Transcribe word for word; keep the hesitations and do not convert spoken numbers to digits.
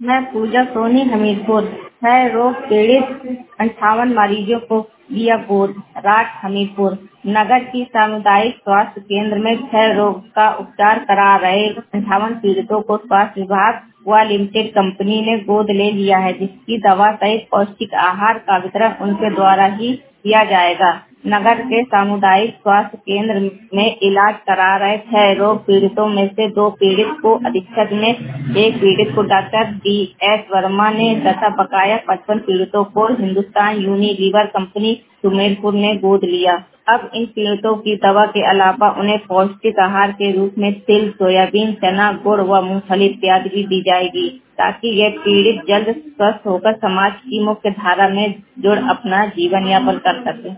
मैं पूजा सोनी हमीरपुर। क्षय रोग पीड़ित अंठावन मरीजों को दिया गोद। राठ हमीरपुर। नगर की सामुदायिक स्वास्थ्य केंद्र में क्षय रोग का उपचार करा रहे अंठावन पीड़ितों को स्वास्थ्य विभाग व लिमिटेड कंपनी ने गोद ले लिया है, जिसकी दवा सहित पौष्टिक आहार का वितरण उनके द्वारा ही किया जाएगा। नगर के सामुदायिक स्वास्थ्य केंद्र में इलाज करा रहे क्षय रोग पीड़ितों में से दो पीड़ित को अधीक्षक ने, एक पीड़ित को डॉक्टर डी एस वर्मा ने तथा बकाया पचपन पीड़ितों को हिंदुस्तान यूनिलीवर कंपनी सुमेरपुर ने गोद लिया। अब इन पीड़ितों की दवा के अलावा उन्हें पौष्टिक आहार के रूप में तिल, सोयाबीन, चना, गुड़ व मूंगफली इत्यादि भी दी जाएगी, ताकि ये पीड़ित जल्द स्वस्थ होकर समाज की मुख्य धारा में जुड़ अपना जीवन यापन कर सके।